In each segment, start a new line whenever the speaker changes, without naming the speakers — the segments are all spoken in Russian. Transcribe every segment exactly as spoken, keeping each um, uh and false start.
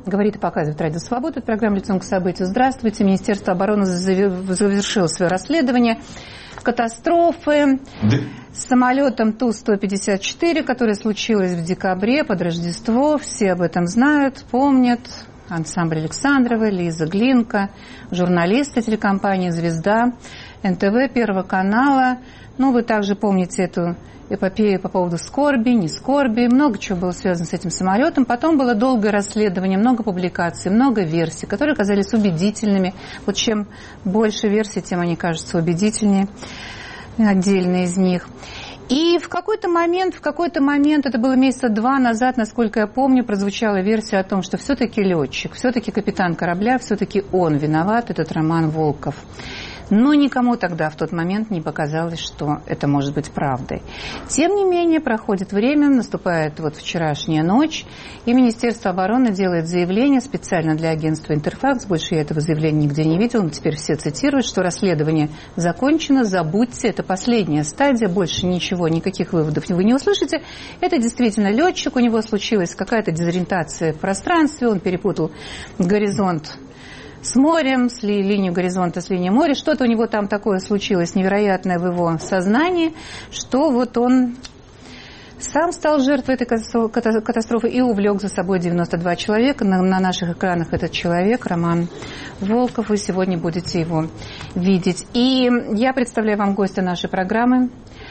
говорит и показывает Радио Свобода. Это программа «Лицом к событию». Здравствуйте. Министерство обороны завершило свое расследование катастрофы да. с самолетом Ту сто пятьдесят четыре, которая случилась в декабре под Рождество. Все об этом знают, помнят. Ансамбль Александрова, Лиза Глинка, журналисты телекомпании «Звезда», эн тэ вэ, Первого канала. Ну, вы также помните эту эпопею по поводу скорби, не скорби. Много чего было связано с этим самолетом. Потом было долгое расследование, много публикаций, много версий, которые казались убедительными. Вот чем больше версий, тем они кажутся убедительнее, отдельные из них. И в какой-то момент, в какой-то момент, это было месяца два назад, насколько я помню, прозвучала версия о том, что все-таки летчик, все-таки капитан корабля, все-таки он виноват, этот Роман Волков. Но никому тогда в тот момент не показалось, что это может быть правдой. Тем не менее, проходит время, наступает вот вчерашняя ночь, и Министерство обороны делает заявление специально для агентства «Интерфакс». Больше я этого заявления нигде не видела, но теперь все цитируют, что расследование закончено, забудьте, это последняя стадия, больше ничего, никаких выводов вы не услышите. Это действительно летчик, у него случилась какая-то дезориентация в пространстве, он перепутал горизонт с морем, с ли, линию горизонта с линией моря. Что-то у него там такое случилось невероятное в его сознании, что вот он сам стал жертвой этой катастрофы и увлек за собой девяносто два человека. На, на наших экранах этот человек, Роман Волков, вы сегодня будете его видеть. И я представляю вам гостя нашей программы.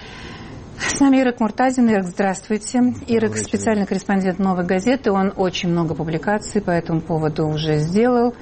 С нами Ирак Муртазин. Ирак, здравствуйте. Ирак специальный корреспондент «Новой газеты». Он очень много публикаций по этому поводу уже сделал.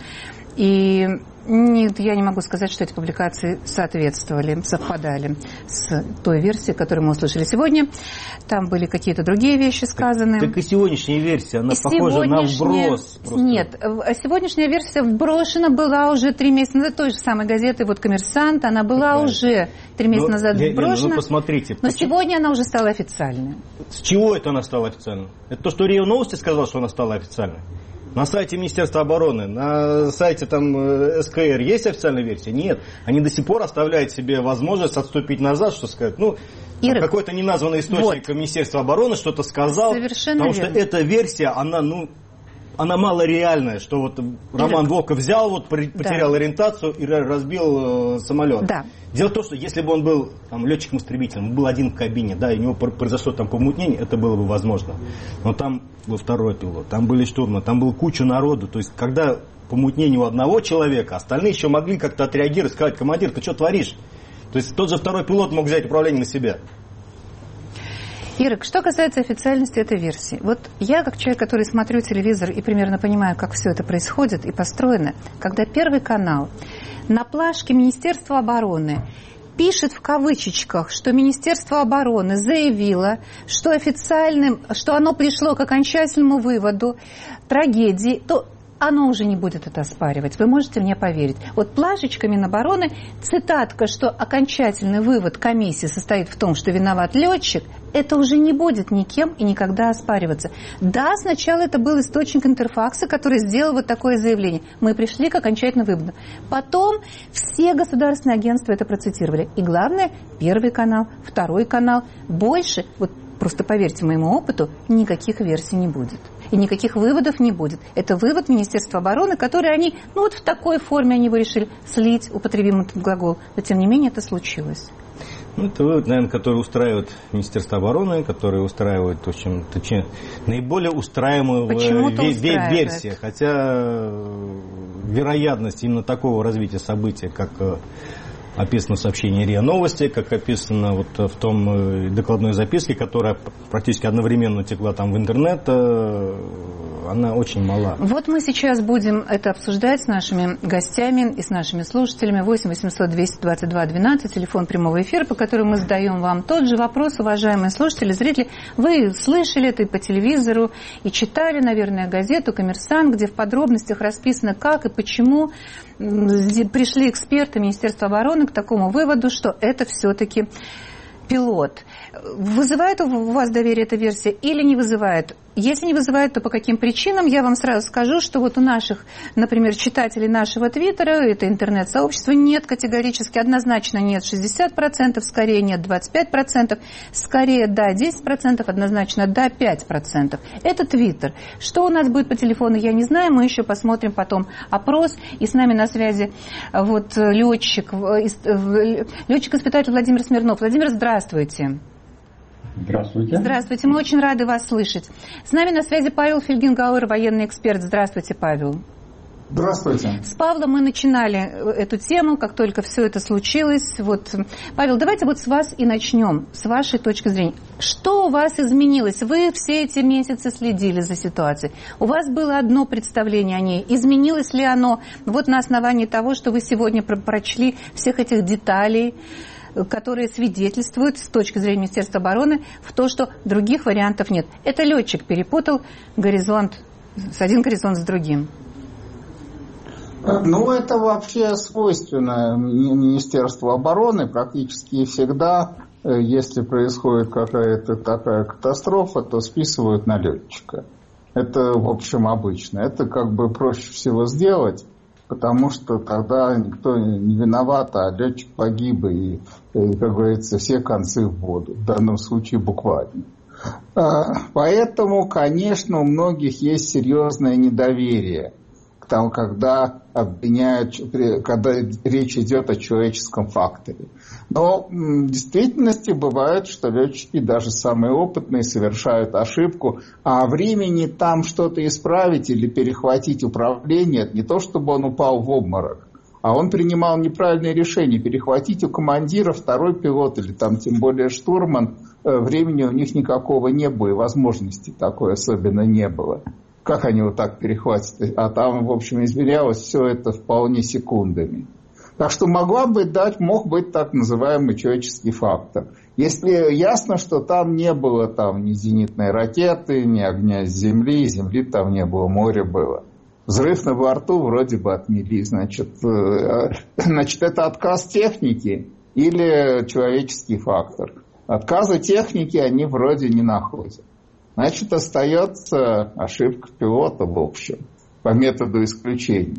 И нет, я не могу сказать, что эти публикации соответствовали, совпадали с той версией, которую мы услышали сегодня. Там были какие-то другие вещи сказаны.
Так, так и сегодняшняя версия, она похожа на вброс. Просто.
Нет, сегодняшняя версия вброшена была уже три месяца назад, той же самой газеты вот «Коммерсант», она была так, уже три месяца но, назад
Лена,
вброшена.
ну, посмотрите.
Но
почему?
Сегодня она уже стала официальной.
С чего это она стала официальной? Это то, что РИА Новости сказал, что она стала официальной? На сайте Министерства обороны, на сайте там эс ка эр есть официальная версия? Нет. Они до сих пор оставляют себе возможность отступить назад, что сказать, ну, какой-то неназванный источник вот. Министерства обороны что-то сказал.
Совершенно
потому
верно.
Что эта версия, она, ну, она малореальная, что вот Роман
Ирак.
Волков взял, вот, потерял да. ориентацию и разбил э, самолет.
Да.
Дело в том, что если бы он был там, летчиком-истребителем, был один в кабине, да, и у него произошло там помутнение, это было бы возможно. Но там был второй пилот, там были штурманы, там было куча народу. То есть, когда помутнение у одного человека, остальные еще могли как-то отреагировать, сказать: командир, ты что творишь? То есть, тот же второй пилот мог взять управление на себя.
Ирак, что касается официальности этой версии. Вот я, как человек, который смотрю телевизор и примерно понимаю, как все это происходит и построено, когда Первый канал на плашке Министерства обороны пишет в кавычечках, что Министерство обороны заявило, что официальным, что оно пришло к окончательному выводу трагедии, то оно уже не будет это оспаривать. Вы можете мне поверить. Вот плашечка Минобороны, цитатка, что окончательный вывод комиссии состоит в том, что виноват летчик, это уже не будет никем и никогда оспариваться. Да, сначала это был источник Интерфакса, который сделал вот такое заявление. Мы пришли к окончательному выводу. Потом все государственные агентства это процитировали. И главное, Первый канал, Второй канал. Больше, вот просто поверьте моему опыту, никаких версий не будет. И никаких выводов не будет. Это вывод Министерства обороны, который они, ну вот в такой форме они его решили слить, употребим этот глагол. Но тем не менее это случилось.
Ну, это вывод, наверное, который устраивает Министерство обороны, который устраивает, в общем, точнее, наиболее устраиваемую версию. Хотя вероятность именно такого развития события, как описано в сообщении РИА Новости, как описано вот в том докладной записке, которая практически одновременно текла там в интернет, она очень мала.
Вот мы сейчас будем это обсуждать с нашими гостями и с нашими слушателями. восемь восемьсот двести двадцать два двенадцать, телефон прямого эфира, по которому мы задаем вам тот же вопрос, уважаемые слушатели, зрители. Вы слышали это и по телевизору, и читали, наверное, газету «Коммерсант», где в подробностях расписано, как и почему пришли эксперты Министерства обороны к такому выводу, что это все-таки пилот. Вызывает у вас доверие эта версия или не вызывает? Если не вызывает, то по каким причинам? Я вам сразу скажу, что вот у наших, например, читателей нашего Твиттера, это интернет-сообщество, нет категорически, однозначно нет шестьдесят процентов, скорее нет двадцать пять процентов, скорее да десять процентов, однозначно да пять процентов. Это Твиттер. Что у нас будет по телефону, я не знаю, мы еще посмотрим потом опрос. И с нами на связи вот летчик, летчик-испытатель Владимир Смирнов. Владимир, здравствуйте.
Здравствуйте.
Здравствуйте, мы очень рады вас слышать. С нами на связи Павел Фельгенгауэр, военный эксперт. Здравствуйте, Павел.
Здравствуйте.
С Павлом мы начинали эту тему, как только все это случилось. Вот, Павел, давайте вот с вас и начнем, с вашей точки зрения. Что у вас изменилось? Вы все эти месяцы следили за ситуацией. У вас было одно представление о ней. Изменилось ли оно вот на основании того, что вы сегодня прочли всех этих деталей, которые свидетельствуют с точки зрения Министерства обороны в то, что других вариантов нет. Это летчик перепутал горизонт, с один горизонт с другим.
Ну, это вообще свойственно Министерству обороны. Практически всегда, если происходит какая-то такая катастрофа, то списывают на летчика. Это, в общем, обычно. Это как бы проще всего сделать, потому что тогда никто не виноват, а летчик погиб, и, и, как говорится, все концы в воду, в данном случае буквально. Поэтому, конечно, у многих есть серьезное недоверие к тому, когда обвиняют, когда речь идет о человеческом факторе. Но в действительности бывает, что летчики, даже самые опытные, совершают ошибку, а времени там что-то исправить или перехватить управление, это не то, чтобы он упал в обморок, а он принимал неправильное решение. Перехватить у командира второй пилот или там тем более штурман, времени у них никакого не было, и возможности такой особенно не было. Как они вот так перехватят? А там, в общем, измерялось все это вполне секундами. Так что могла бы дать, мог быть так называемый человеческий фактор. Если ясно, что там не было там ни зенитной ракеты, ни огня с земли, земли там не было, море было. Взрыв на борту вроде бы отмели. Значит, значит, это отказ техники или человеческий фактор. Отказы техники они вроде не находят. Значит, остается ошибка пилота, в общем, по методу исключения.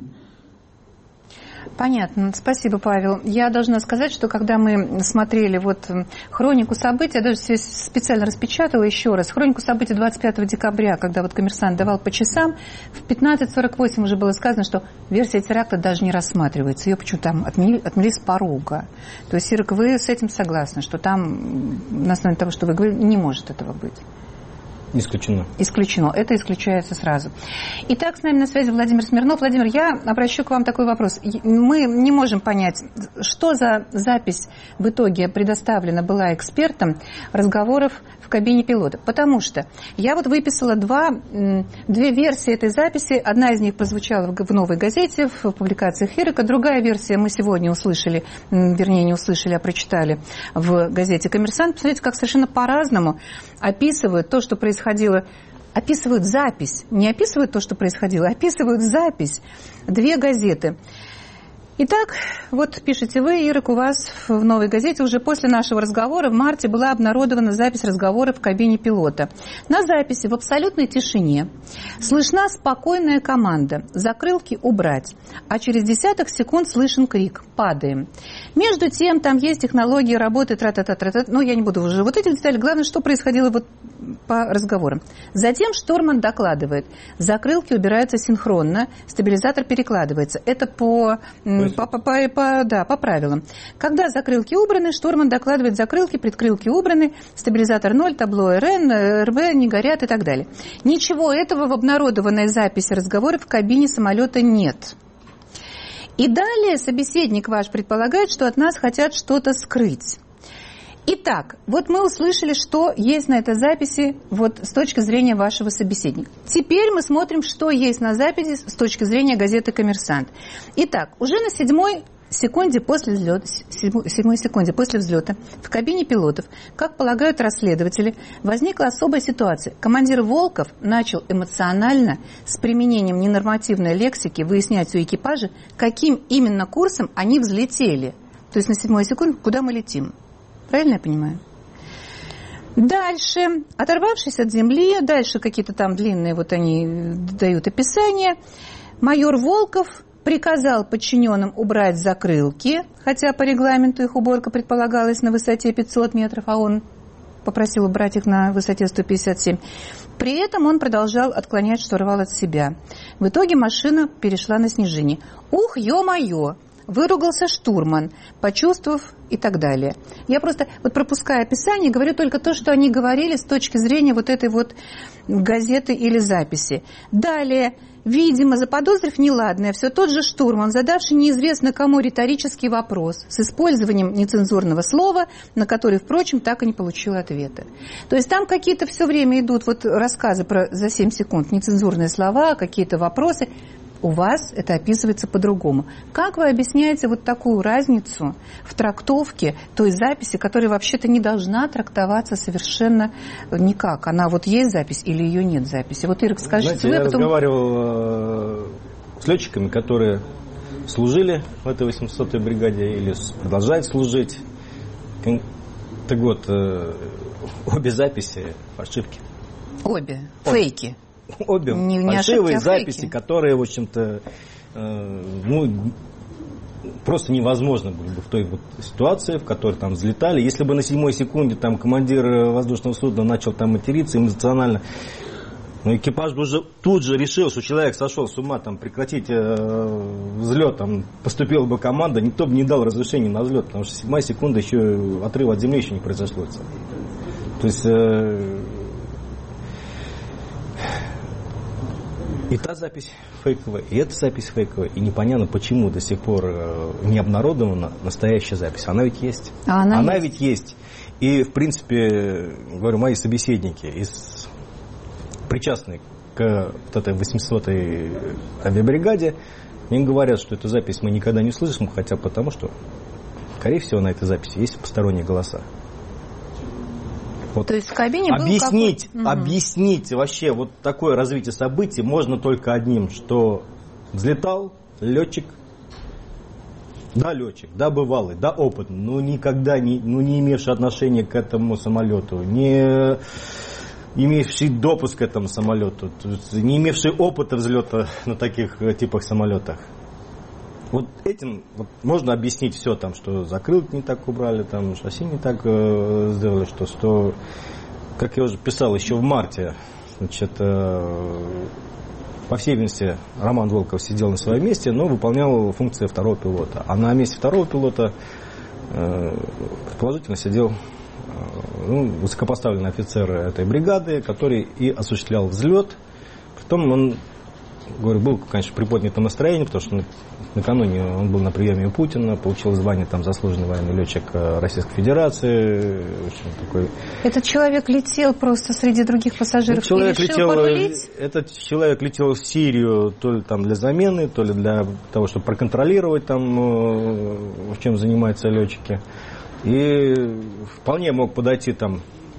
Понятно. Спасибо, Павел. Я должна сказать, что когда мы смотрели вот хронику событий, я даже специально распечатала еще раз, хронику событий двадцать пятого декабря, когда вот коммерсант давал по часам, в пятнадцать сорок восемь уже было сказано, что версия теракта даже не рассматривается. Ее почему-то там отмели, отмели с порога. То есть, Ирок, вы с этим согласны, что там, на основании того, что вы говорили, не может этого быть?
Исключено.
Исключено. Это исключается сразу. Итак, с нами на связи Владимир Смирнов. Владимир, я обращу к вам такой вопрос. Мы не можем понять, что за запись в итоге предоставлена была экспертам разговоров в кабине пилота. Потому что я вот выписала два, две версии этой записи. Одна из них прозвучала в «Новой газете», в публикациях Ирека. Другая версия мы сегодня услышали, вернее, не услышали, а прочитали в газете «Коммерсант». Посмотрите, как совершенно по-разному описывают то, что происходило. Описывают запись. Не описывают то, что происходило, а описывают запись. Две газеты. Итак, вот пишете вы, Ирок, у вас в «Новой газете» уже после нашего разговора в марте была обнародована запись разговора в кабине пилота. На записи в абсолютной тишине слышна спокойная команда «закрылки убрать», а через десяток секунд слышен крик «падаем». Между тем, там есть технологии работы, тра-та-та-та-та, но я не буду уже вот эти детали, главное, что происходило вот по разговорам. Затем штурман докладывает, закрылки убираются синхронно, стабилизатор перекладывается. Это по... По, по, по, по, да, по правилам. Когда закрылки убраны, штурман докладывает закрылки, предкрылки убраны, стабилизатор ноль, табло РН, РВ не горят и так далее. Ничего этого в обнародованной записи разговора в кабине самолета нет. И далее собеседник ваш предполагает, что от нас хотят что-то скрыть. Итак, вот мы услышали, что есть на этой записи вот с точки зрения вашего собеседника. Теперь мы смотрим, что есть на записи с точки зрения газеты «Коммерсант». Итак, уже на седьмой секунде после взлета, седьмой секунде после взлета в кабине пилотов, как полагают расследователи, возникла особая ситуация. Командир Волков начал эмоционально с применением ненормативной лексики выяснять у экипажа, каким именно курсом они взлетели. То есть на седьмой секунде, куда мы летим. Правильно я понимаю? Дальше, оторвавшись от земли, дальше какие-то там длинные, вот они дают описание, майор Волков приказал подчиненным убрать закрылки, хотя по регламенту их уборка предполагалась на высоте пятьсот метров, а он попросил убрать их на высоте сто пятьдесят семь. При этом он продолжал отклонять штурвал от себя. В итоге машина перешла на снижение. «Ух, ё-моё!» Выругался штурман, почувствовав и так далее. Я просто, вот пропуская описание, говорю только то, что они говорили с точки зрения вот этой вот газеты или записи. Далее, видимо, заподозрив неладное, все тот же штурман, задавший неизвестно кому риторический вопрос с использованием нецензурного слова, на который, впрочем, так и не получил ответа. То есть там какие-то все время идут вот рассказы про за семь секунд, нецензурные слова, какие-то вопросы. У вас это описывается по-другому. Как вы объясняете вот такую разницу в трактовке той записи, которая вообще-то не должна трактоваться совершенно никак? Она вот есть запись или ее нет записи? Вот, Ирок, скажите.
Знаете,
вы,
я
потом...
разговаривал с летчиками, которые служили в этой восьмисотой бригаде или продолжают служить. Так вот, обе записи ошибки.
Обе. Фейки.
Обе
не, не
фальшивые
ошибки, а
записи,
фейки.
которые, в общем-то, э, ну, просто невозможно были бы в той вот ситуации, в которой там взлетали. Если бы на седьмой секунде там командир воздушного судна начал там материться эмоционально, ну, экипаж бы уже тут же решил, что человек сошел с ума, там, прекратить э, взлет, там, поступила бы команда, никто бы не дал разрешения на взлет, потому что седьмая секунда еще отрыва от земли еще не произошло. То есть... Э, И та запись фейковая, и эта запись фейковая. И непонятно, почему до сих пор не обнародована настоящая запись. Она ведь есть.
А она
она
есть.
ведь есть. И, в принципе, говорю, мои собеседники, из, причастные к вот этой восьмисотой авиабригаде, им говорят, что эту запись мы никогда не услышим, хотя потому что, скорее всего, на этой записи есть посторонние голоса. Вот.
То есть в кабине был
объяснить,
какой...
объяснить вообще вот такое развитие событий можно только одним, что взлетал летчик, да, летчик, да, бывалый, да, опытный, но никогда не, ну, не имевший отношения к этому самолету, не имевший допуск к этому самолету, не имевший опыта взлета на таких типах самолетах. Вот этим вот можно объяснить все, там, что закрылки не так убрали, там, шасси не так э, сделали, что, что, как я уже писал еще в марте, значит, э, по всей видимости, Роман Волков сидел на своем месте, но выполнял функции второго пилота. А на месте второго пилота, э, предположительно, сидел э, ну, высокопоставленный офицер этой бригады, который и осуществлял взлет. Притом он, говорю, был, конечно, при поднятом настроении, потому что накануне он был на приеме у Путина, получил звание там заслуженный военный летчик Российской Федерации. В общем, такой...
Этот человек летел просто среди других пассажиров
этот человек
и решил
летел,
порулить?
Этот человек летел в Сирию то ли там для замены, то ли для того, чтобы проконтролировать там, в чем занимаются летчики. И вполне мог подойти там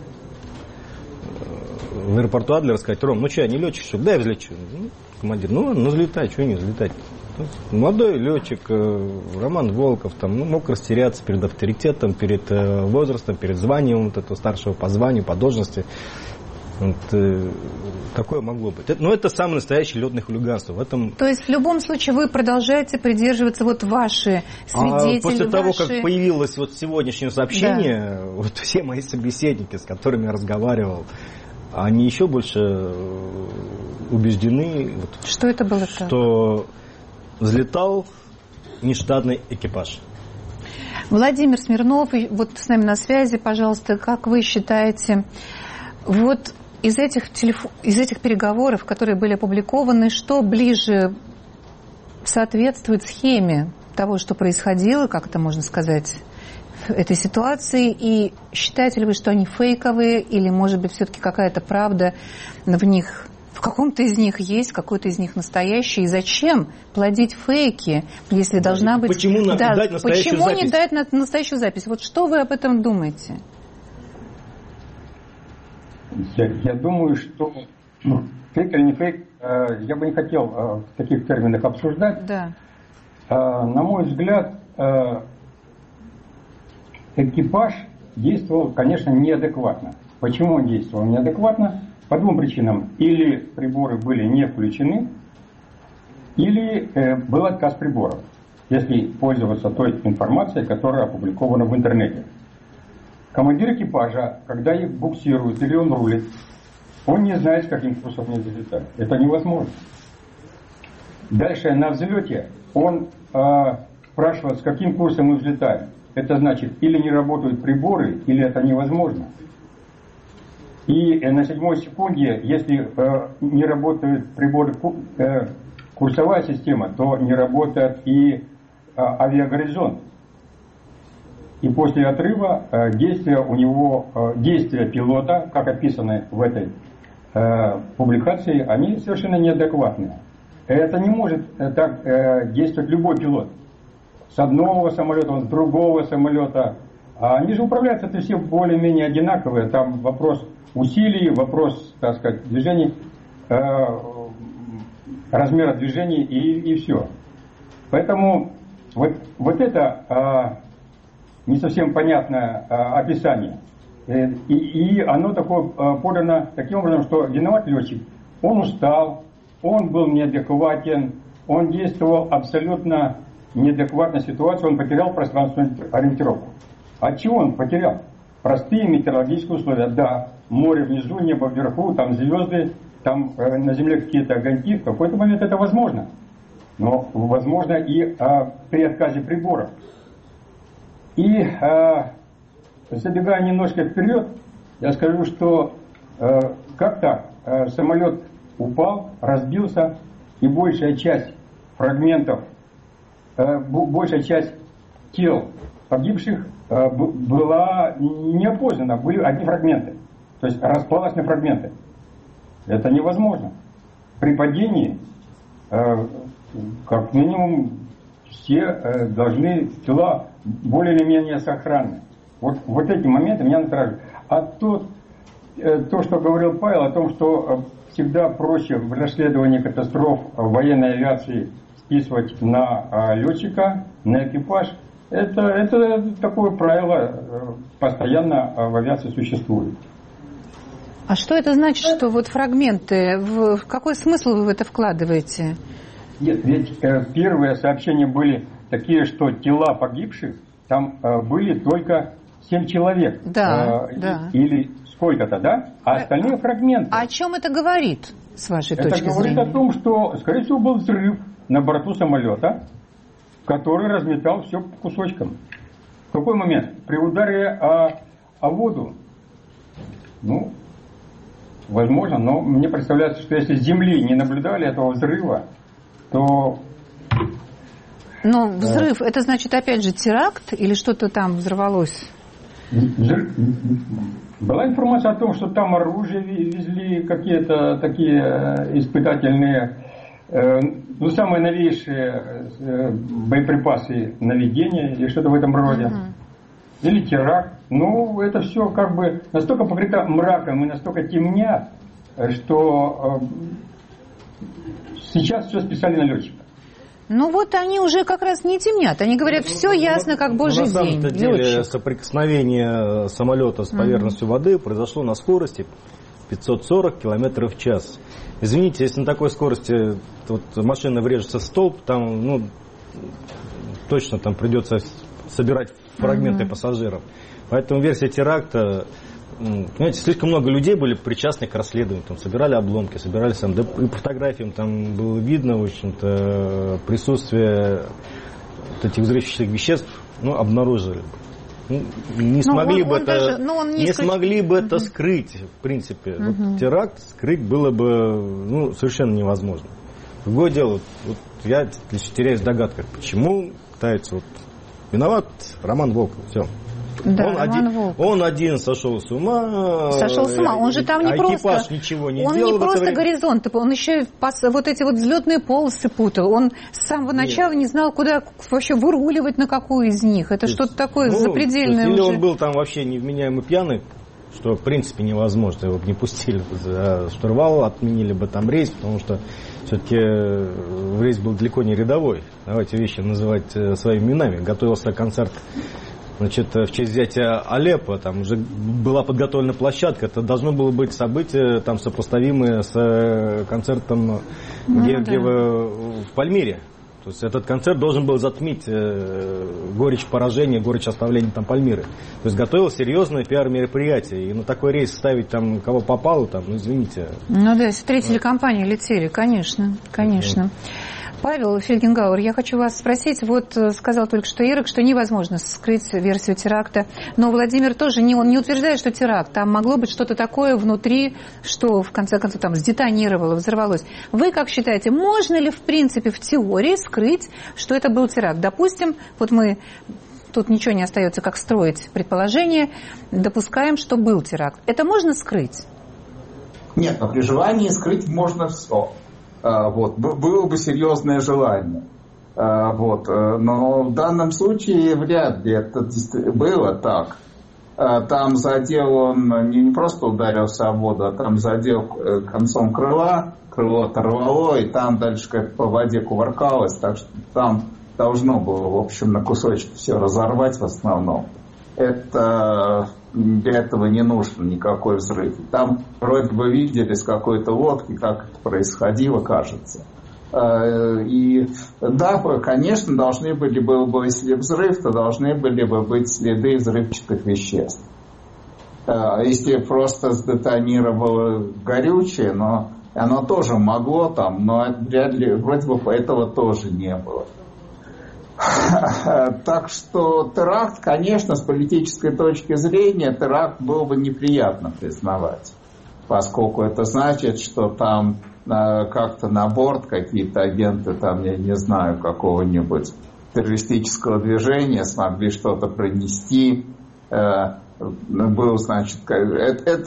в аэропорту Адлер, сказать: Ром, ну что, я не летчик, что? Дай взлечу. Ну, командир, ну, ну взлетай, что не взлетать. Молодой летчик Роман Волков там, ну, мог растеряться перед авторитетом, перед возрастом, перед званием вот этого старшего по званию, по должности. Вот, э, такое могло быть. Это, но это самое настоящее летное хулиганство. В этом...
То есть в любом случае вы продолжаете придерживаться вот ваши свидетели,
а после того,
ваши...
как появилось вот сегодняшнее сообщение, да. Вот все мои собеседники, с которыми я разговаривал, они еще больше убеждены, вот,
что это было,
что взлетал нештатный экипаж.
Владимир Смирнов, вот с нами на связи, пожалуйста, как вы считаете, вот из этих, телеф... из этих переговоров, которые были опубликованы, что ближе соответствует схеме того, что происходило, как это можно сказать, в этой ситуации, и считаете ли вы, что они фейковые, или, может быть, все-таки какая-то правда в них, в каком-то из них есть, какой-то из них настоящий, и зачем плодить фейки, если да, должна быть...
Почему нам
да,
не дать настоящую
почему
запись?
не дать на... настоящую запись? Вот что вы об этом думаете?
Я, я думаю, что ну, фейк или не фейк, э, я бы не хотел э, в таких терминах обсуждать.
Да.
Э, на мой взгляд, э, экипаж действовал, конечно, неадекватно. Почему он действовал неадекватно? По двум причинам. Или приборы были не включены, или э, был отказ приборов, если пользоваться той информацией, которая опубликована в интернете. Командир экипажа, когда их буксируют или он рулит, он не знает, с каким курсом они взлетают. Это невозможно. Дальше на взлете он э, спрашивает, с каким курсом мы взлетаем. Это значит, или не работают приборы, или это невозможно. И э, на седьмой секунде, если э, не работают приборы, э, курсовая система, то не работает и э, авиагоризонт. И после отрыва э, действия у него, э, действия пилота, как описаны в этой э, публикации, они совершенно неадекватные. Это не может э, так э, действовать любой пилот. С одного самолета, с другого самолета. А они же управляются, это все более-менее одинаковые. Там вопрос усилий, вопрос, так сказать, движений, э, размера движений и, и все. Поэтому вот, вот это э, не совсем понятное э, описание. Э, и, и оно такое э, подано таким образом, что виноват летчик. Он устал, он был неадекватен, он действовал абсолютно неадекватной ситуации, он потерял пространственную ориентировку. От чего он потерял? Простые метеорологические условия. Да, море внизу, небо вверху, там звезды, там э, на земле какие-то огоньки. В какой-то момент это возможно. Но возможно и э, при отказе приборов. И э, забегая немножко вперед, я скажу, что э, как так? Э, самолет упал, разбился, и большая часть фрагментов, э, большая часть тел погибших э, была не опознана, были одни фрагменты. То есть распалась на фрагменты. Это невозможно. При падении, э, как минимум, все э, должны тела более или менее сохранны. Вот, вот эти моменты меня настораживают. А тот, э, то, что говорил Павел, о том, что э, всегда проще в расследовании катастроф военной авиации списывать на э, летчика, на экипаж, это, это такое правило э, постоянно э, в авиации существует.
А что это значит, что вот фрагменты, в, в какой смысл вы в это вкладываете?
Нет, ведь э, первые сообщения были такие, что тела погибших, там э, были только семь человек.
Да,
э,
да.
Или сколько-то, да? А остальные фрагменты.
А о чем это говорит, с вашей
это
точки
зрения? Это говорит о том, что, скорее всего, был взрыв на борту самолета, который разметал все по кусочкам. В какой момент? При ударе о, о воду. Ну, возможно, но мне представляется, что если с Земли не наблюдали этого взрыва, то...
Но взрыв, это значит, опять же, теракт или что-то там взорвалось?
Взрыв... Была информация о том, что там оружие везли, какие-то такие испытательные, э, ну, самые новейшие э, боеприпасы наведения или что-то в этом роде. Uh-huh. Или теракт. Ну, это все как бы настолько покрыто мраком и настолько темнят, что э, сейчас все списали на летчика.
Ну вот они уже как раз не темнят. Они говорят, все ясно, как божий день.
На самом деле летчик. Соприкосновение самолета с поверхностью mm-hmm. воды произошло на скорости пятьсот сорок километров в час. Извините, если на такой скорости вот, машина врежется в столб, там ну, точно там придется собирать фрагменты mm-hmm. пассажиров. Поэтому версия теракта... Понимаете, слишком много людей были причастны к расследованию, там собирали обломки, собирали сам, да и по фотографиям там было видно, в общем-то, присутствие вот этих взрывчатых веществ, ну, обнаружили. Ну, не смогли он, бы он это, даже, не исключ... смогли бы uh-huh. это скрыть, в принципе. Uh-huh. Вот теракт скрыть было бы, ну, совершенно невозможно. Другое дело, вот я теряюсь в догадках, почему пытаются вот виноват Роман Волков, все.
Да,
он, один, он один сошел с ума.
Сошел с ума. Он же там не
а
просто.
Экипаж ничего не
он
делал.
не просто горизонт, он еще и вот эти вот взлетные полосы путал. Он с самого начала Нет. не знал, куда вообще выруливать, на какую из них. Это есть, что-то такое ну, запредельное.
Или
уже.
он был там вообще невменяемый пьяный, что в принципе невозможно. Его бы не пустили за штурвал, отменили бы там рейс, потому что все-таки рейс был далеко не рядовой. Давайте вещи называть своими именами. Готовился концерт значит, в честь взятия Алеппо, там уже была подготовлена площадка, это должно было быть событие там сопоставимое с концертом ну, Гергиева да. в Пальмире. То есть этот концерт должен был затмить э, горечь поражения, горечь оставления там Пальмиры. То есть готовилось серьезное пиар-мероприятие. И на такой рейс ставить там кого попало, там, ну извините.
Ну да, если три телекомпании летели, конечно, конечно. Павел Фельгенгауэр, я хочу вас спросить, вот сказал только что Ирок, что невозможно скрыть версию теракта, но Владимир тоже не, он не утверждает, что теракт, там могло быть что-то такое внутри, что в конце концов там сдетонировало, взорвалось. Вы как считаете, можно ли в принципе в теории скрыть, что это был теракт? Допустим, вот мы, тут ничего не остается, как строить предположение, допускаем, что был теракт. Это можно скрыть?
Нет, но при желании скрыть можно все. Вот, было бы серьезное желание. Вот, но в данном случае вряд ли это было так. Там задел он не просто ударился об воду, а там задел концом крыла, крыло оторвало, и там дальше как по воде кувыркалось, так что там должно было, в общем, на кусочки все разорвать в основном. Это для этого не нужен никакой взрыв. Там вроде бы видели с какой-то лодки, как это происходило, кажется. И да, конечно, должны были бы, если взрыв, то должны были бы быть следы взрывчатых веществ. Если просто сдетонировало горючее, но оно тоже могло там, но вряд ли, вроде бы этого тоже не было. Так что теракт, конечно, с политической точки зрения, теракт было бы неприятно признавать, поскольку это значит, что там э, как-то на борт какие-то агенты, там, я не знаю, какого-нибудь террористического движения смогли что-то пронести. Э, был, значит, это, это,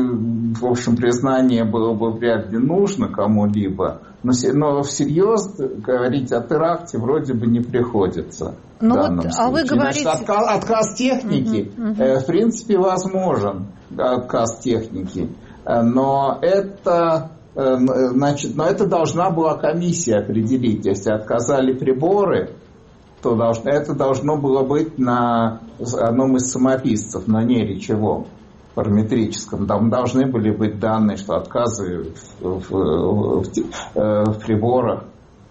в общем, признание было бы вряд ли нужно кому-либо. Но, но всерьез говорить о теракте вроде бы не приходится.
Ну вот, а вы говорите...
Значит, отказ, отказ техники, uh-huh, uh-huh. Э, в принципе, возможен отказ техники. Но это, э, значит, но это должна была комиссия определить. Если отказали приборы, то должно, это должно было быть на одном из самописцев, на неречевом. Параметрическом, там должны были быть данные, что отказы в, в, в, в, в приборах.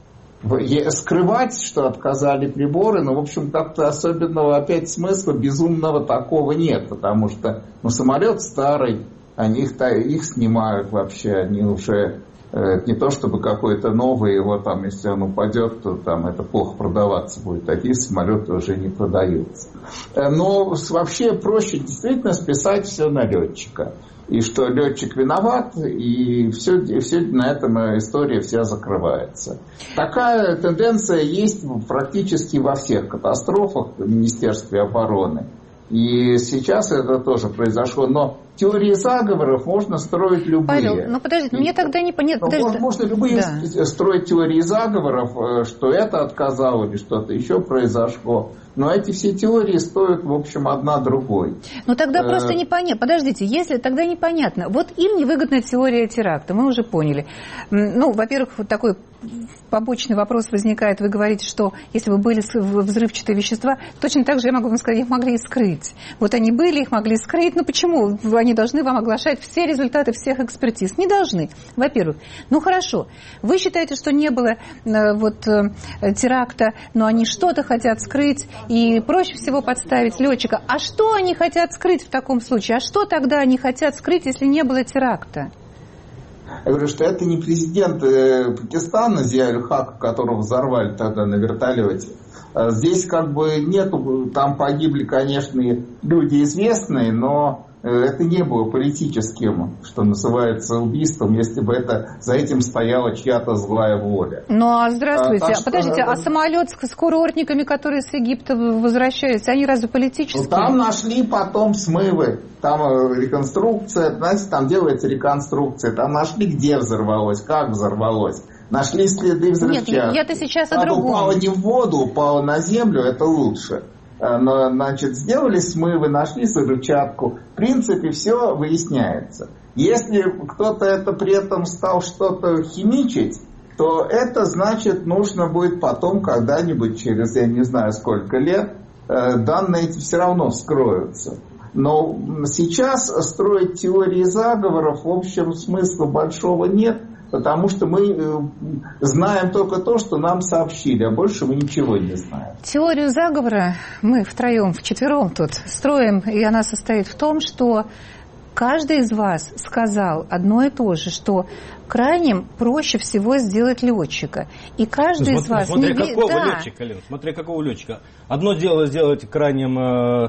Скрывать, что отказали приборы, но, в общем, как-то особенного опять смысла безумного такого нет, потому что ну, самолет старый, они их, их снимают вообще, они уже это не то, чтобы какой-то новый, его там, если он упадет, то там это плохо продаваться будет. Такие самолеты уже не продаются. Но вообще проще действительно списать все на летчика. И что летчик виноват, и все, и все на этом история вся закрывается. Такая тенденция есть практически во всех катастрофах в Министерстве обороны. И сейчас это тоже произошло. Но теории заговоров можно строить любые.
Павел, ну подождите, мне тогда не понятно.
Можно, можно любые да. строить теории заговоров, что это отказало или что-то еще произошло. Но эти все теории стоят, в общем, одна другой.
Ну тогда э... просто непонятно. Подождите, если тогда непонятно. Вот им невыгодна теория теракта, мы уже поняли. Ну, во-первых, вот такой побочный вопрос возникает. Вы говорите, что если бы были взрывчатые вещества, точно так же я могу вам сказать, их могли и скрыть. Вот они были, их могли скрыть. Ну почему? Они должны вам оглашать все результаты всех экспертиз. Не должны, во-первых. Ну хорошо, вы считаете, что не было э, вот, э, теракта, но они что-то хотят скрыть, и проще всего подставить летчика. А что они хотят скрыть в таком случае? А что тогда они хотят скрыть, если не было теракта?
Я говорю, что это не президент Пакистана Зия-уль-Хак, которого взорвали тогда на вертолете. Здесь как бы нету, там погибли, конечно, люди известные, но это не было политическим, что называется, убийством, если бы это, за этим стояла чья-то злая воля.
Ну, а здравствуйте, а, подождите, что... а самолет с курортниками, которые с Египта возвращаются, они разве политические?
Ну, там нашли потом смывы, там реконструкция, знаете, там делается реконструкция, там нашли, где взорвалось, как взорвалось. Нашли следы взрывчатки.
Нет, я-то сейчас о другом.
Упала не в воду, упала на землю, это лучше. Но, значит, сделали смывы, нашли взрывчатку. В принципе, все выясняется. Если кто-то это при этом стал что-то химичить, то это значит, нужно будет потом когда-нибудь, через, я не знаю сколько лет, данные эти все равно вскроются. Но сейчас строить теории заговоров, в общем, смысла большого нет, потому что мы знаем только то, что нам сообщили, а больше мы ничего не знаем.
Теорию заговора мы втроем, вчетвером тут строим, и она состоит в том, что каждый из вас сказал одно и то же, что крайним проще всего сделать летчика. И каждый
ну,
из вас...
Смотри,
не...
какого
да.
летчика, Лен, смотри, какого летчика. Одно дело сделать крайним э,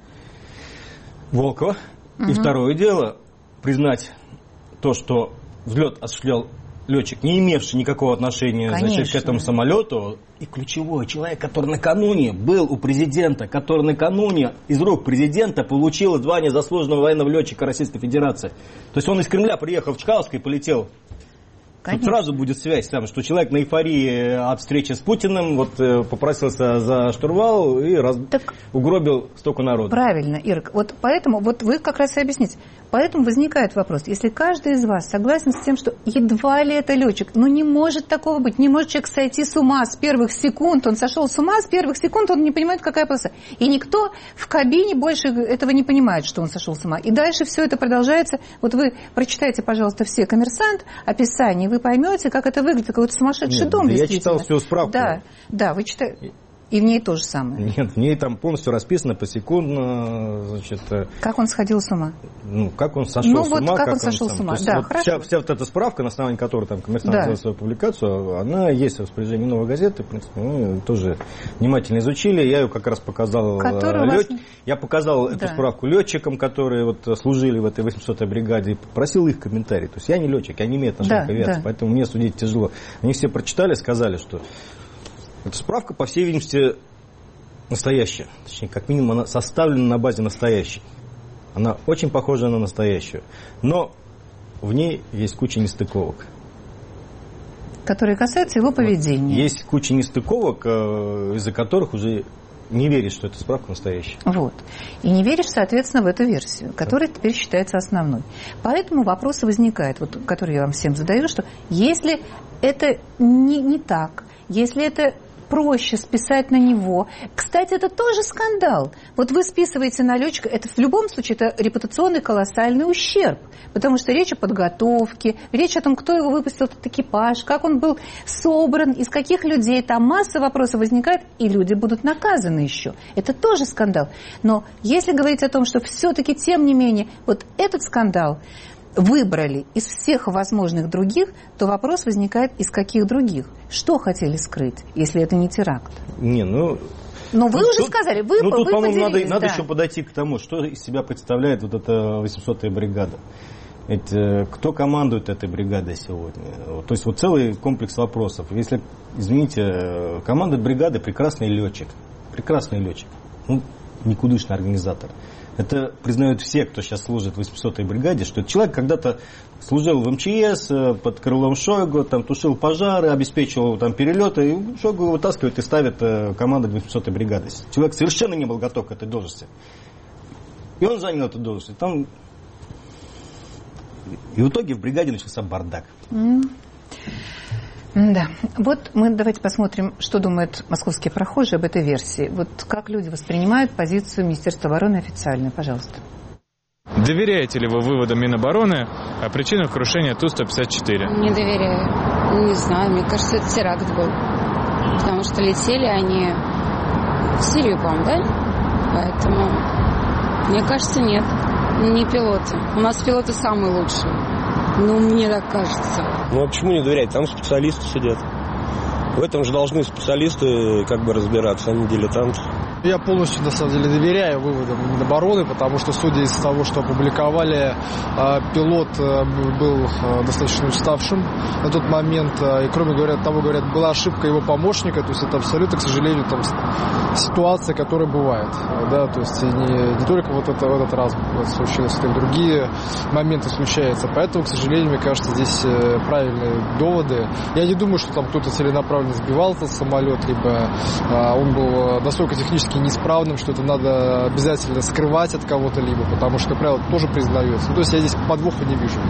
Волкова, угу. И второе дело признать то, что взлет осуществлял летчик, не имевший никакого отношения, значит, к этому самолету, и ключевой человек, который накануне был у президента, который накануне из рук президента получил звание заслуженного военного летчика Российской Федерации. То есть он из Кремля приехал в Чкаловск и полетел. Тут сразу будет связь, там, что человек на эйфории от встречи с Путиным вот, попросился за штурвал и раз... так, угробил столько народа.
Правильно, Ирк. Вот поэтому, вот вы как раз и объясните. Поэтому возникает вопрос, если каждый из вас согласен с тем, что едва ли это летчик, ну не может такого быть, не может человек сойти с ума с первых секунд, он сошел с ума с первых секунд, он не понимает, какая полоса. И никто в кабине больше этого не понимает, что он сошел с ума. И дальше все это продолжается. Вот вы прочитайте, пожалуйста, все «Коммерсант», описание, вы поймете, как это выглядит, какой-то сумасшедший
Нет,
дом.
Да я читал всю справку.
Да, да, вы читаете. И в ней то же самое.
Нет, в ней там полностью расписано посекундно, значит...
Как он сходил с ума?
Ну, как он сошел
ну,
с
вот
ума.
как,
как
он сошел
он,
с ума,
там,
да,
вот
хорошо.
Вся, вся вот эта справка, на основании которой там «Коммерсант»
да.
сделал свою публикацию, она есть в распоряжении «Новой газеты», в принципе, мы тоже внимательно изучили. Я ее как раз показал... Лет... Вас... Я показал да. эту справку летчикам, которые вот служили в этой восьмисотой бригаде, просил их комментарий. То есть я не летчик, я не имею отношения да, к авиации, да. поэтому мне судить тяжело. Они все прочитали, сказали, что эта справка, по всей видимости, настоящая. Точнее, как минимум, она составлена на базе настоящей. Она очень похожа на настоящую. Но в ней есть куча нестыковок.
Которые касаются его поведения.
Вот. Есть куча нестыковок, из-за которых уже не веришь, что эта справка настоящая.
Вот. И не веришь, соответственно, в эту версию, которая да. теперь считается основной. Поэтому вопросы возникают, вот, которые я вам всем задаю, что если это не, не так, если это проще списать на него. Кстати, это тоже скандал. Вот вы списываете на летчика, это в любом случае это репутационный колоссальный ущерб, потому что речь о подготовке, речь о том, кто его выпустил, этот экипаж, как он был собран, из каких людей. Там масса вопросов возникает, и люди будут наказаны еще. Это тоже скандал. Но если говорить о том, что все-таки, тем не менее, вот этот скандал выбрали из всех возможных других, то вопрос возникает, из каких других? Что хотели скрыть, если это не теракт?
Не, ну...
Но вы
ну,
уже
тут,
сказали, вы,
ну, тут,
вы
по-моему, надо,
да.
надо еще подойти к тому, что из себя представляет вот эта восьмисотая бригада. Ведь э, кто командует этой бригадой сегодня? То есть вот целый комплекс вопросов. Если, извините, командует бригадой прекрасный летчик. Прекрасный летчик. Ну, никудышный организатор. Это признают все, кто сейчас служит в восьмисотой бригаде, что этот человек когда-то служил в эм че эс под крылом Шойгу, там, тушил пожары, обеспечивал там, перелеты, и Шойгу вытаскивает и ставит командой восьмисотой бригады. Человек совершенно не был готов к этой должности. И он занял эту должность. Там... И в итоге в бригаде начался бардак.
Mm. Да. Вот мы давайте посмотрим, что думают московские прохожие об этой версии. Вот как люди воспринимают позицию Министерства обороны официальную. Пожалуйста.
Доверяете ли вы выводам Минобороны о причинах крушения Ту сто пятьдесят четыре?
Не доверяю. Не знаю, мне кажется, это теракт был. Потому что летели они в Сирию, по-моему, да? Поэтому, мне кажется, нет. Не пилоты. У нас пилоты самые лучшие. Ну, мне так кажется.
Ну, а почему не доверять? Там специалисты сидят. В этом же должны специалисты как бы разбираться, а не дилетанты.
Я полностью, на самом деле, доверяю выводам Минобороны, потому что, судя из того, что опубликовали, пилот был достаточно уставшим на тот момент. И, кроме того, говорят, была ошибка его помощника. То есть это абсолютно, к сожалению, там ситуация, которая бывает. Да, то есть не, не только вот это в этот раз случилось, это и другие моменты случаются. Поэтому, к сожалению, мне кажется, здесь правильные доводы. Я не думаю, что там кто-то целенаправленно сбивал этот самолет, либо он был настолько технически неисправным, что это надо обязательно скрывать от кого-то либо, потому что, как правило, тоже признается. Ну, то есть я здесь подвоха не вижу.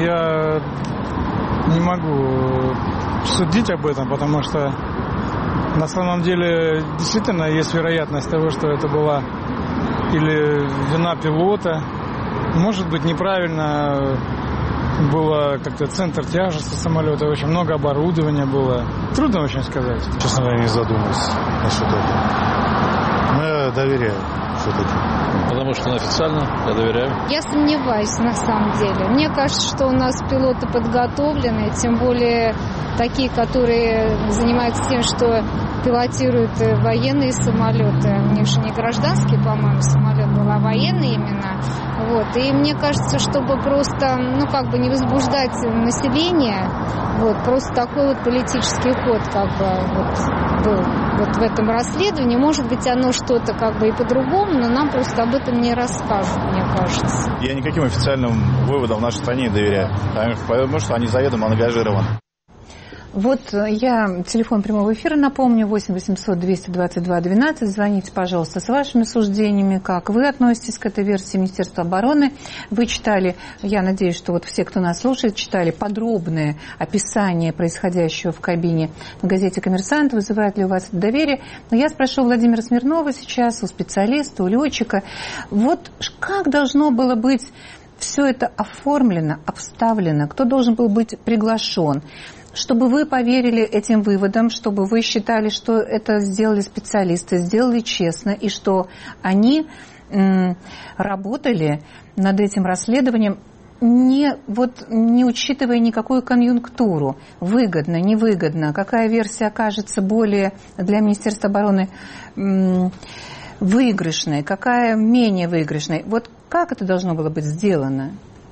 Я не могу судить об этом, потому что На самом деле, действительно, есть вероятность того, что это была или вина пилота. Может быть, неправильно было как-то центр тяжести самолета, очень много оборудования было. Трудно очень сказать.
Честно говоря, не задумывался насчет этого. Но я доверяю все-таки.
Потому что он официально, я доверяю.
Я сомневаюсь на самом деле. Мне кажется, что у нас пилоты подготовлены, тем более такие, которые занимаются тем, что пилотируют военные самолеты. У них же не гражданский, по-моему, самолет был, а военный именно. Вот. И мне кажется, чтобы просто, ну, как бы не возбуждать население, вот, просто такой вот политический ход, как бы, вот, был вот в этом расследовании. Может быть, оно что-то как бы и по-другому, но нам просто об этом не расскажут, мне кажется.
Я никаким официальным выводам в нашей стране не доверяю, потому что они заведомо ангажированы.
Вот я телефон прямого эфира напомню, восемь восемьсот двести двадцать два двенадцать. Звоните, пожалуйста, с вашими суждениями, как вы относитесь к этой версии Министерства обороны. Вы читали, я надеюсь, что вот все, кто нас слушает, читали подробное описание происходящего в кабине в газете «Коммерсант». Вызывает ли у вас это доверие? Но я спрошу Владимира Смирнова сейчас, у специалиста, у летчика. Вот как должно было быть все это оформлено, обставлено? Кто должен был быть приглашен? Чтобы вы поверили этим выводам, чтобы вы считали, что это сделали специалисты, сделали честно, и что они м, работали над этим расследованием, не, вот, не учитывая никакую конъюнктуру, выгодно, невыгодно, какая версия окажется более для Министерства обороны м, выигрышной, какая менее выигрышной. Вот как это должно было быть сделано?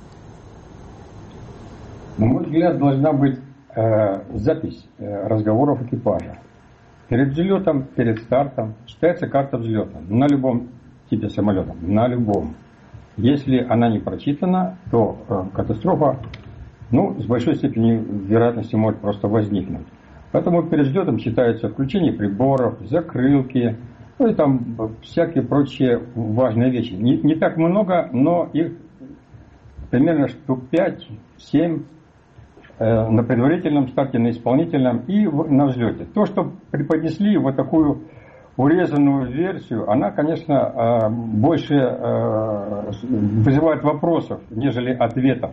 На мой взгляд, должна быть запись разговоров экипажа. Перед взлетом, перед стартом читается карта взлета на любом типе самолета, на любом. Если она не прочитана, то катастрофа, ну, с большой степенью вероятности может просто возникнуть. Поэтому перед взлетом читается включение приборов, закрылки, ну и там всякие прочие важные вещи. Не, не так много, но их примерно штук пять-семь на предварительном старте, на исполнительном и на взлете. То, что преподнесли вот такую урезанную версию, она, конечно, больше вызывает вопросов, нежели ответов.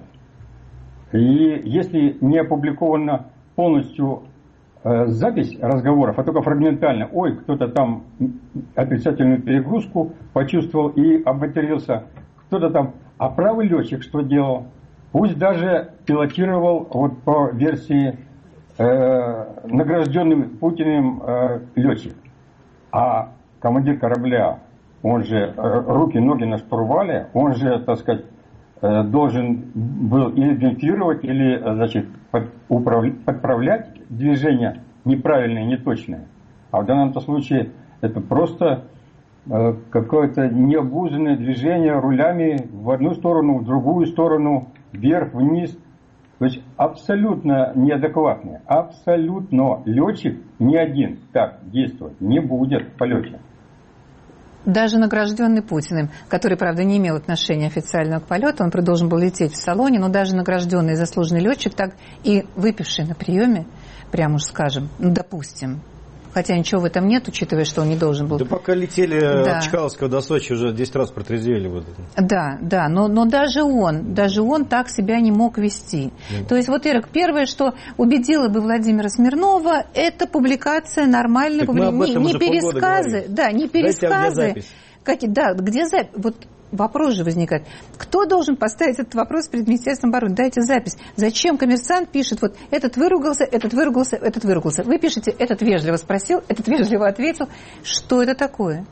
И если не опубликована полностью запись разговоров, а только фрагментально, ой, кто-то там отрицательную перегрузку почувствовал и обматерился, кто-то там, а правый летчик что делал? Пусть даже пилотировал вот по версии э, награжденным Путиным э, летчик. А командир корабля, он же э, руки, ноги на штурвале, он же, так сказать, э, должен был или демпфировать, или, значит, под, управлять, подправлять движения неправильные, неточные. А в данном случае это просто э, какое-то необузданное движение рулями в одну сторону, в другую сторону, вверх, вниз. То есть абсолютно неадекватные. Абсолютно. Летчик ни один так действовать не будет в полете.
Даже награжденный Путиным, который, правда, не имел отношения официально к полету, он должен был лететь в салоне, но даже награжденный заслуженный летчик, так и выпивший на приеме, прямо уж скажем, ну, допустим, хотя ничего в этом нет, учитывая, что он не должен был.
Да пока летели да. от Чкаловского до Сочи, уже десять раз протрезвели. Вот это.
Да, да, но, но даже он, даже он так себя не мог вести. Mm. То есть, вот, Ирок, первое, что убедило бы Владимира Смирнова, это публикация нормальная, публи... не, не пересказы, да, не пересказы. Какие, да, где запись? Вот вопрос же возникает. Кто должен поставить этот вопрос перед Министерством обороны? Дайте запись. Зачем «Коммерсант» пишет, вот этот выругался, этот выругался, этот выругался. Вы пишете, этот вежливо спросил, этот вежливо ответил. Что это такое?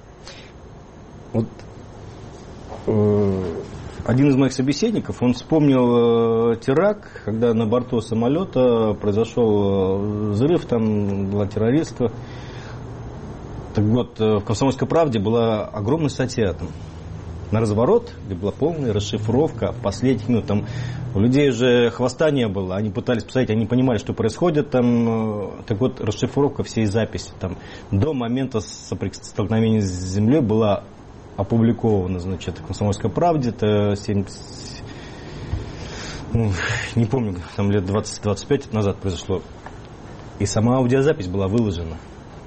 Вот э, один из моих собеседников, он вспомнил э, теракт, когда на борту самолета произошел взрыв, там было террористство. Так вот, в «Комсомольской правде» была огромная статья там. На разворот, где была полная расшифровка последних минут. Там у людей уже хвоста не было, они пытались посмотреть, они не понимали, что происходит. Там, так вот, расшифровка всей записи. Там, до момента столкновения с землей была опубликована, значит, в «Комсомольской правде». Это семьдесят, ну, не помню, там лет двадцать-двадцать пять назад произошло. И сама аудиозапись была выложена.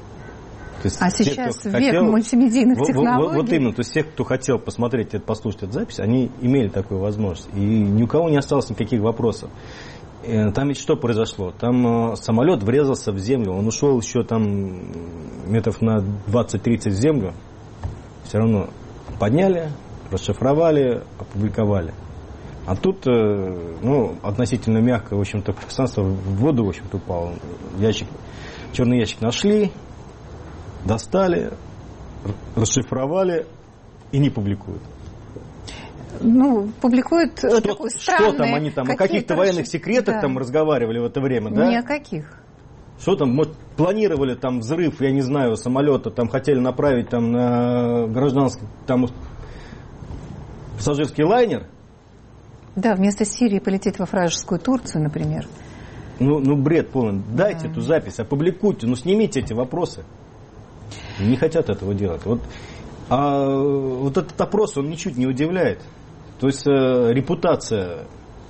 есть а те, сейчас век хотел, мультимедийных
вот,
технологий.
Вот, вот именно, то есть те, кто хотел посмотреть, послушать эту запись, они имели такую возможность. И ни у кого не осталось никаких вопросов. Там ведь что произошло? Там самолет врезался в землю, он ушел еще там метров на двадцать-тридцать в землю. Все равно подняли, расшифровали, опубликовали. А тут, ну, относительно мягкое, в общем-то, пространство в воду, в общем-то, упало. Ящик, черный ящик нашли, достали, расшифровали и не публикуют.
Ну, публикуют что, такой странный...
Что там они там, о каких-то военных секретах да. там разговаривали в это время, да?
Ни о каких.
Что там, может, планировали там взрыв, я не знаю, самолета, там хотели направить там на гражданский, там пассажирский лайнер?
Да, вместо Сирии полететь во вражескую Турцию, например.
Ну, ну бред полный. Дайте да. эту запись, опубликуйте, ну снимите эти вопросы. Не хотят этого делать. Вот, а вот этот опрос, он ничуть не удивляет. То есть э, репутация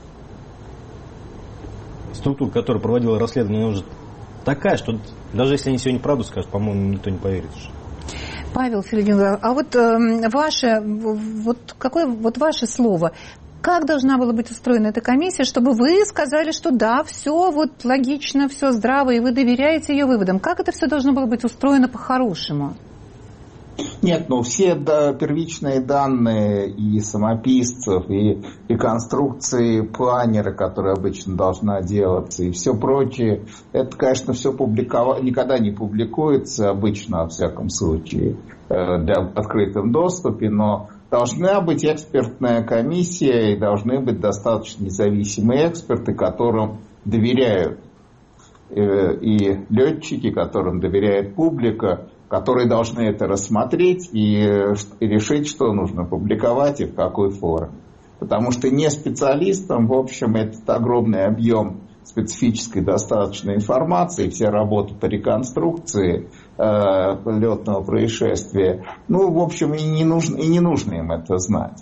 структур, которая проводила расследование, уже такая, что даже если они сегодня правду скажут, по-моему, никто не поверит.
Павел Филиппин, а вот э, ваше, вот какое вот ваше слово? Как должна была быть устроена эта комиссия, чтобы вы сказали, что да, все вот логично, все здраво, и вы доверяете ее выводам? Как это все должно было быть устроено по-хорошему?
Нет, ну все да, первичные данные и самописцев, и реконструкции планера, которая обычно должна делаться, и все прочее, это, конечно, все публиковать, никогда не публикуется, обычно, во всяком случае, для открытом доступе, но должна быть экспертная комиссия и должны быть достаточно независимые эксперты, которым доверяют и летчики, которым доверяет публика, которые должны это рассмотреть и решить, что нужно публиковать и в какой форме. Потому что не специалистам, в общем, этот огромный объем специфической достаточной информации, вся работа по реконструкции э, летного происшествия, ну, в общем, и не нужно, и не нужно им это знать.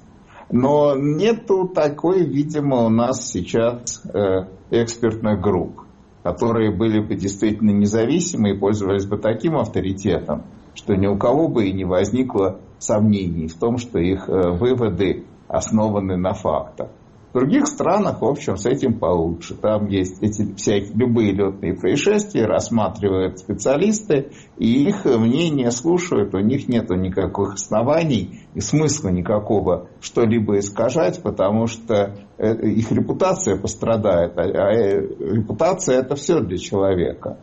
Но нету такой, видимо, у нас сейчас э, экспертных групп, которые были бы действительно независимы и пользовались бы таким авторитетом, что ни у кого бы и не возникло сомнений в том, что их выводы основаны на фактах. В других странах, в общем, с этим получше. Там есть эти всякие, любые летные происшествия, рассматривают специалисты, и их мнение слушают, у них нет никаких оснований и смысла никакого что-либо искажать, потому что их репутация пострадает. А репутация – это все для человека.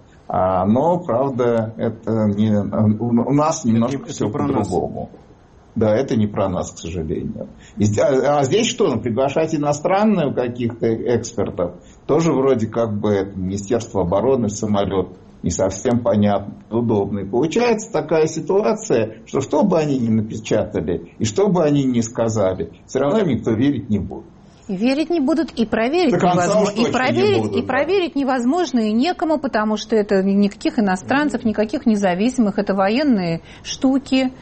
Но, правда, это не, у нас немножко это, все это по-другому. Да, это не про нас, к сожалению. А здесь что? Ну, приглашать иностранных каких-то экспертов. Тоже вроде как бы это Министерство обороны в самолет. Не совсем понятно, удобно. И получается такая ситуация, что что бы они ни напечатали и что бы они ни сказали, все равно им никто верить не будет.
И верить не будут, и проверить невозможно. И проверить, не будут, и проверить да. невозможно и некому, потому что это никаких иностранцев, никаких независимых, это военные штуки,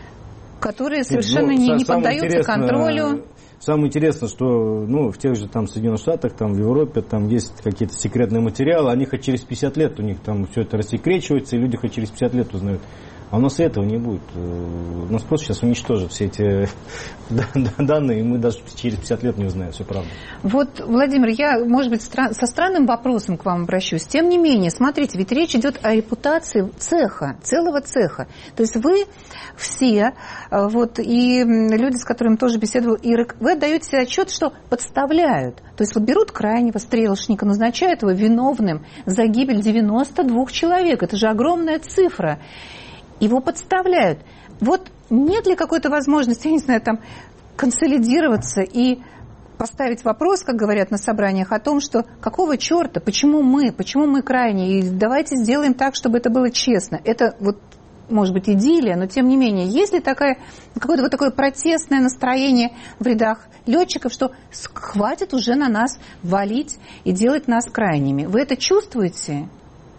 которые совершенно ну, не, не поддаются контролю.
Самое интересное, что ну, в тех же там Соединенных Штатах, там, в Европе там есть какие-то секретные материалы, они хоть через пятьдесят лет у них там все это рассекречивается, и люди хоть через пятьдесят лет узнают. А у нас этого не будет. У нас просто сейчас уничтожат все эти данные, и мы даже через пятьдесят лет не узнаем всю правду.
Вот, Владимир, я, может быть, со странным вопросом к вам обращусь. Тем не менее, смотрите, ведь речь идет о репутации цеха, целого цеха. То есть вы все, вот, и люди, с которыми тоже беседовал Ирок, вы отдаете себе отчет, что подставляют. То есть вот берут крайнего стрелочника, назначают его виновным за гибель девяноста двух человек. Это же огромная цифра. Его подставляют. Вот нет ли какой-то возможности, я не знаю, там, консолидироваться и поставить вопрос, как говорят на собраниях, о том, что какого черта, почему мы, почему мы крайние, и давайте сделаем так, чтобы это было честно. Это вот, может быть, идиллия, но тем не менее, есть ли такая, какое-то вот такое протестное настроение в рядах летчиков, что хватит уже на нас валить и делать нас крайними. Вы это чувствуете?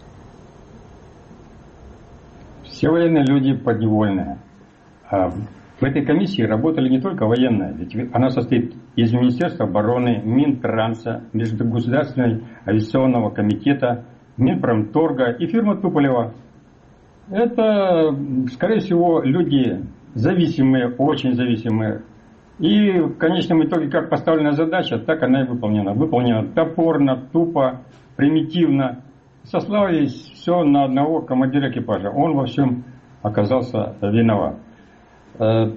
Все военные люди подневольные. В этой комиссии работали не только военные, ведь она состоит из Министерства обороны, Минтранса, Межгосударственного авиационного комитета, Минпромторга и фирмы Туполева. Это, скорее всего, люди зависимые, очень зависимые. И в конечном итоге, как поставлена задача, так она и выполнена. Выполнена топорно, тупо, примитивно. Сослались все на одного командира экипажа. Он во всем оказался виноват. Ну,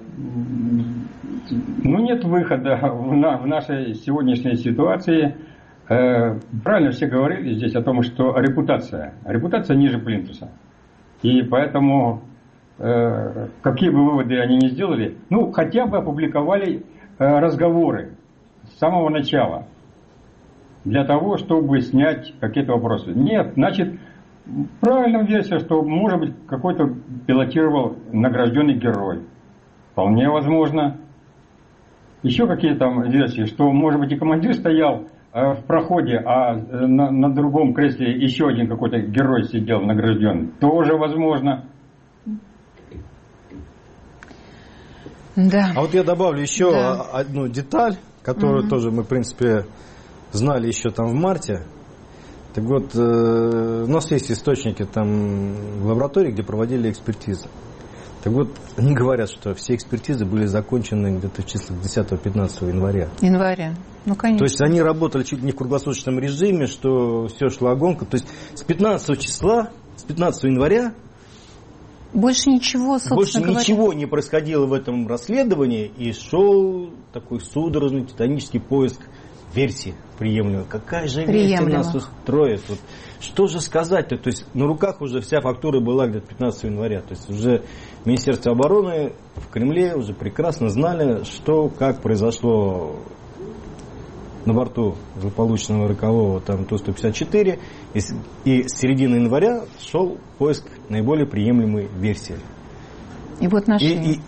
нет выхода в нашей сегодняшней ситуации. Правильно все говорили здесь о том, что репутация. Репутация ниже плинтуса. И поэтому, э, какие бы выводы они ни сделали, ну, хотя бы опубликовали э, разговоры с самого начала. Для того, чтобы снять какие-то вопросы. Нет, значит, правильная версия, что, может быть, какой-то пилотировал награжденный герой. Вполне возможно. Еще какие там версии, что, может быть, и командир стоял в проходе, а на, на другом кресле еще один какой-то герой сидел награжденный. Тоже возможно.
Да.
А вот я добавлю еще
да.
одну деталь, которую угу. тоже мы, в принципе, знали еще там в марте. Так вот, э, у нас есть источники там в лаборатории, где проводили экспертизы. Так вот, они говорят, что все экспертизы были закончены где-то в числах десятого-пятнадцатого января.
Января, ну конечно.
То есть они работали чуть ли не в круглосуточном режиме, что все шло гонка. То есть с пятнадцатого числа, с пятнадцатого января
больше ничего, собственно
больше
говоря.
ничего не происходило в этом расследовании, и шел такой судорожный титанический поиск версии приемлемой. Какая же версия нас устроит? Вот, что же сказать-то? То есть на руках уже вся фактура была где-то пятнадцатого января. То есть уже Министерство обороны в Кремле уже прекрасно знали, что, как произошло на борту злополучного рокового там Ту сто пятьдесят четыре. И, и с середины января шел поиск наиболее приемлемой версии.
И вот нашли.
И, и,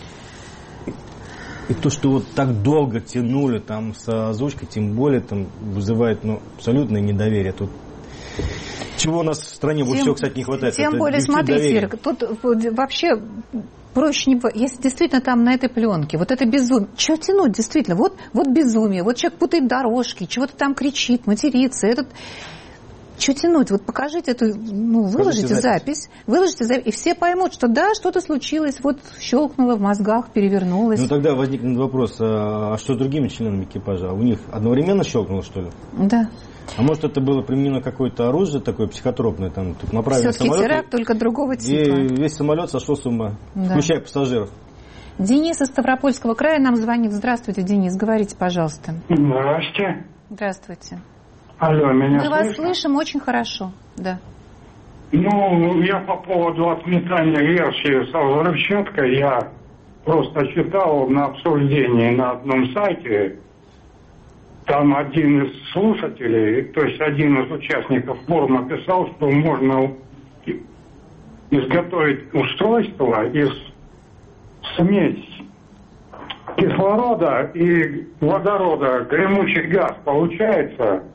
И то, что вот так долго тянули там с озвучкой, тем более там вызывает ну, абсолютное недоверие. Тут чего у нас в стране больше всего, кстати, не хватает?
Тем более, смотрите, тут вообще проще не... Если действительно там на этой пленке, вот это безумие, чего тянуть действительно? Вот, вот безумие, вот человек путает дорожки, чего-то там кричит, матерится, этот... Что тянуть? Вот покажите эту, ну, выложите запись. запись, выложите запись, и все поймут, что да, что-то случилось, вот щелкнуло в мозгах, перевернулось.
Ну тогда возникнет вопрос, а что с другими членами экипажа? У них одновременно щелкнуло, что ли?
Да.
А может это было применено какое-то оружие такое психотропное, там, тут направили
все-таки
самолет,
теракт, только другого типа.
И весь самолет сошел с ума, да. Включая пассажиров.
Денис из Ставропольского края нам звонит. Здравствуйте, Денис, говорите, пожалуйста.
Здравствуйте.
Здравствуйте.
Алло, меня
Мы
слышно?
вас слышим очень хорошо, да.
Ну, я по поводу отметания версии со взрывчаткой, я просто читал на обсуждении на одном сайте, там один из слушателей, то есть один из участников форума писал, что можно изготовить устройство из смеси кислорода и водорода, гремучий газ получается.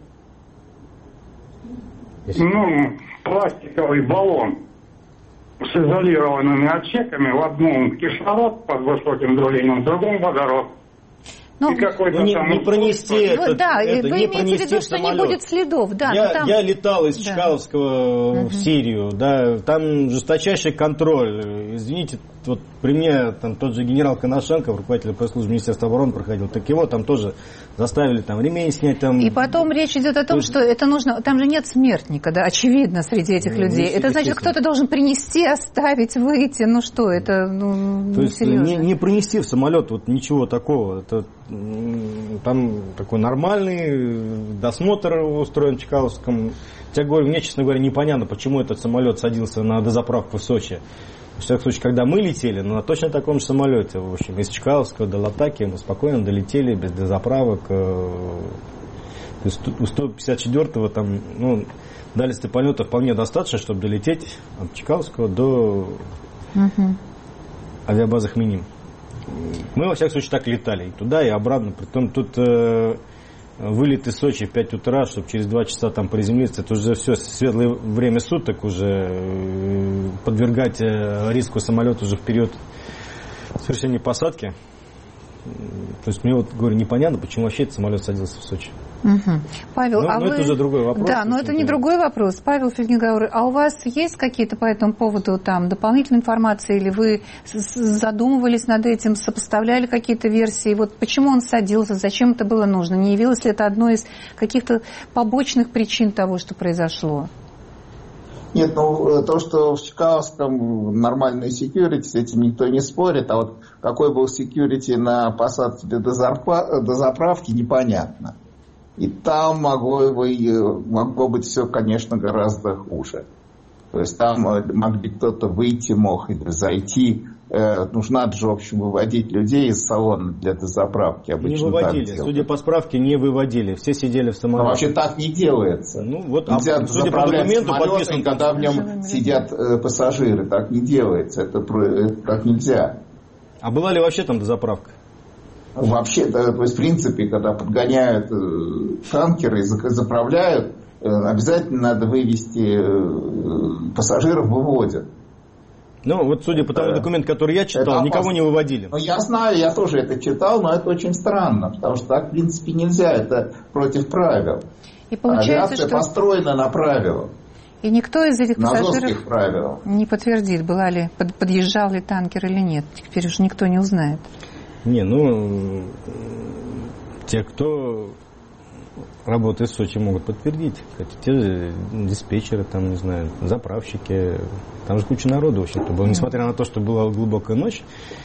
Ну, пластиковый баллон с изолированными отсеками, в одном кислород под высоким давлением, в другом водород.
Ну,
и какой-то не, там не пронести это,
ну, да,
это,
вы
не
имеете в виду, что не будет следов. Да,
я,
там...
я летал из да. Чкаловского угу. в Сирию, да, там жесточайший контроль. Извините, вот при мне там тот же генерал Коношенко, руководитель пресс-службы Министерства обороны, проходил, так его там тоже заставили там ремень снять. Там...
И потом речь идет о том, то... что это нужно, там же нет смертника, да, очевидно, среди этих ну, людей. Это значит, кто-то должен принести, оставить, выйти, ну что, это, ну,
то есть
серьезно.
Не, не принести в самолет вот ничего такого, это там такой нормальный досмотр устроен в Чкаловском. Я говорю, мне, честно говоря, непонятно, почему этот самолет садился на дозаправку в Сочи. В всяком случае, когда мы летели, ну, на точно таком же самолете, в общем, из Чкаловского до Латаки мы спокойно долетели, без дозаправок. То есть у сто пятьдесят четвёртого там, ну, дальности полета вполне достаточно, чтобы долететь от Чкаловского до угу. авиабазы Хминим. Мы, во всяком случае, так летали и туда, и обратно. Притом тут э, вылет из Сочи в пять утра, чтобы через два часа там приземлиться. Это уже все светлое время суток уже. Э, подвергать э, риску самолет уже в период совершения посадки. То есть мне вот, говорю, непонятно, почему вообще этот самолет садился в Сочи.
Угу. Павел,
но,
а
но
вы...
это уже другой вопрос.
Да, но это не другой вопрос. Павел Фельгенгауэр, а у вас есть какие-то по этому поводу там дополнительные информации, или вы задумывались над этим, сопоставляли какие-то версии? Вот почему он садился, зачем это было нужно? Не явилось ли это одной из каких-то побочных причин того, что произошло?
Нет, ну то, что в Чкаловском нормальный секьюрити, с этим никто не спорит, а вот какой был секьюрити на посадке до заправки, непонятно. И там могло, могло быть все, конечно, гораздо хуже. То есть там могли кто-то выйти, мог или зайти. Э, нужно же, в общем, выводить людей из салона для дозаправки.
Обычно не выводили. Судя по справке, не выводили. Все сидели в самолете.
Но вообще так не делается.
Ну, вот,
нельзя
а, судя по документу, подписан,
когда в нем сидят э, пассажиры. Так не делается. Это, это так нельзя.
А была ли вообще там дозаправка?
Вообще, да, то есть, в принципе, когда подгоняют э, танкеры и заправляют, э, обязательно надо вывести э, пассажиров, выводят.
Ну, вот судя по тому документу, который я читал, никого не выводили.
Ну, я знаю, я тоже это читал, но это очень странно, потому что так, в принципе, нельзя, это против правил.
И получается,
авиация
что...
построена на правилах.
И никто из этих пассажиров
правил.
не подтвердит, была ли, подъезжал ли танкер или нет. Теперь уже никто не узнает.
Не, ну, те, кто работает в Сочи, могут подтвердить. Те же диспетчеры, там, не знаю, заправщики. Там же куча народу, в общем-то, было. Несмотря на то, что была глубокая ночь,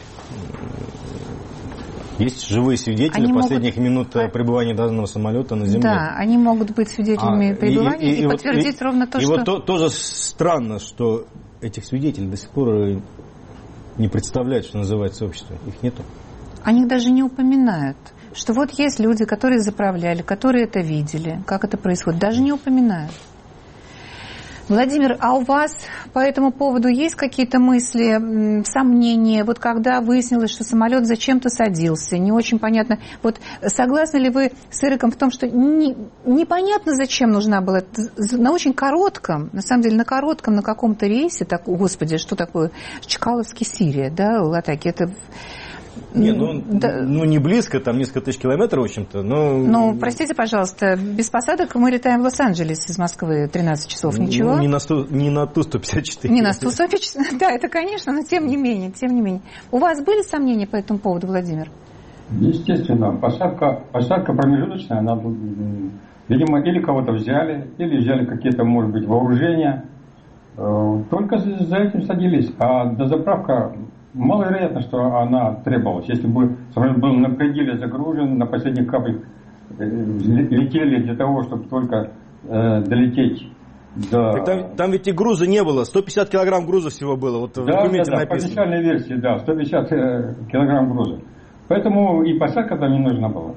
есть живые свидетели они последних могут... минут пребывания данного самолета на земле.
Да, они могут быть свидетелями а, пребывания и, и, и, и подтвердить
и,
ровно то,
и
что...
И вот то, тоже странно, что этих свидетелей до сих пор не представляют, что называется, общество. Их нету.
О них даже не упоминают. Что вот есть люди, которые заправляли, которые это видели, как это происходит. Даже не упоминают. Владимир, а у вас по этому поводу есть какие-то мысли, сомнения? Вот когда выяснилось, что самолет зачем-то садился, не очень понятно. Вот согласны ли вы с Эриком в том, что не, непонятно, зачем нужна была на очень коротком, на самом деле на коротком, на каком-то рейсе, так, господи, что такое, Чкаловский, Сирия, да, Латаки, это...
Не, ну, да. ну не близко, там несколько тысяч километров, в общем-то, но...
Ну, простите, пожалуйста, без посадок мы летаем в Лос-Анджелес из Москвы тринадцать часов, ничего?
Ну, не на, сто, не на Ту сто пятьдесят четыре.
Не на Ту сто пятьдесят четыре, да, это, конечно, но тем не менее, тем не менее. У вас были сомнения по этому поводу, Владимир?
Естественно, посадка, посадка промежуточная, она, видимо, или кого-то взяли, или взяли какие-то, может быть, вооружения, только за этим садились, а дозаправка... Маловероятно, что она требовалась. Если бы самолет был на пределе загружен, на последних каплях летели для того, чтобы только э, долететь до...
Так там, там ведь и груза не было. сто пятьдесят килограмм груза всего было. Вот
да,
в документе
да, да,
написано.
по официальной версии, да, сто пятьдесят килограмм груза. Поэтому и посадка там не нужна была.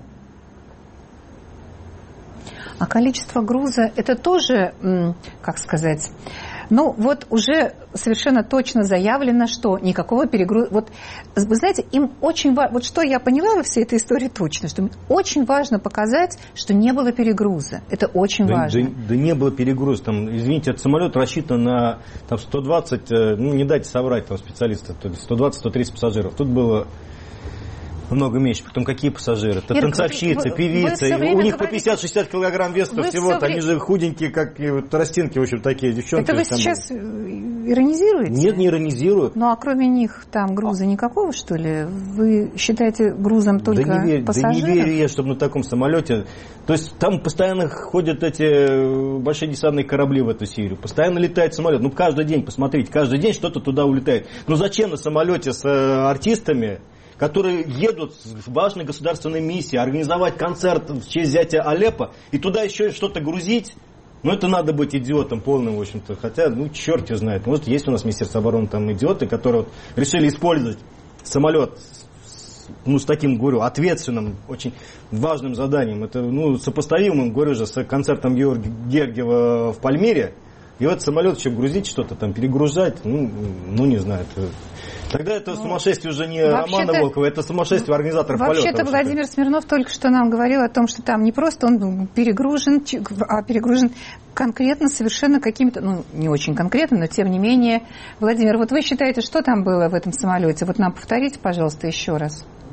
А количество груза, это тоже, как сказать... Ну, вот уже совершенно точно заявлено, что никакого перегруза... Вот, вы знаете, им очень важно... Вот что я поняла во всей этой истории точно, что очень важно показать, что не было перегруза. Это очень
да,
важно.
Да, да не было перегруза. Там, извините, этот самолет рассчитан на там, сто двадцать... Ну, не дайте соврать там специалистов. сто двадцать - сто тридцать пассажиров. Тут было... много меньше. Потом какие пассажиры? Это танцовщицы, певицы. У них по пятьдесят-шестьдесят килограмм веса всего. Они время... же худенькие, как и вот тростинки, в общем, такие девчонки.
Это вы сейчас были. Иронизируете?
Нет, не иронизирую.
Ну, а кроме них там груза никакого, что ли? Вы считаете грузом только
да не верь,
пассажиров?
Да не верю я, чтобы на таком самолете... То есть там постоянно ходят эти большие десантные корабли в эту Сирию. Постоянно летает самолет. Ну, каждый день, посмотрите, каждый день что-то туда улетает. Ну, зачем на самолете с артистами, которые едут в важной государственной миссии, организовать концерт в честь взятия Алеппо, и туда еще что-то грузить? Ну, это надо быть идиотом полным, в общем-то. Хотя, ну, черт его знает. Может, есть у нас в Министерстве обороны там идиоты, которые вот решили использовать самолет с, ну, с таким, говорю, ответственным, очень важным заданием. Это, ну, сопоставимым, говорю же, с концертом Георгия Гергиева в Пальмире. И в этот самолет еще грузить что-то, там, перегружать, ну, ну не знаю. Это... Тогда это ну, сумасшествие уже не Романа Волкова, это сумасшествие организаторов полета.
Вообще-то Владимир Смирнов только что нам говорил о том, что там не просто он перегружен, а перегружен конкретно совершенно какими-то, ну, не очень конкретно, но тем не менее. Владимир, вот вы считаете, что там было в этом самолете? Вот нам повторите, пожалуйста, еще раз.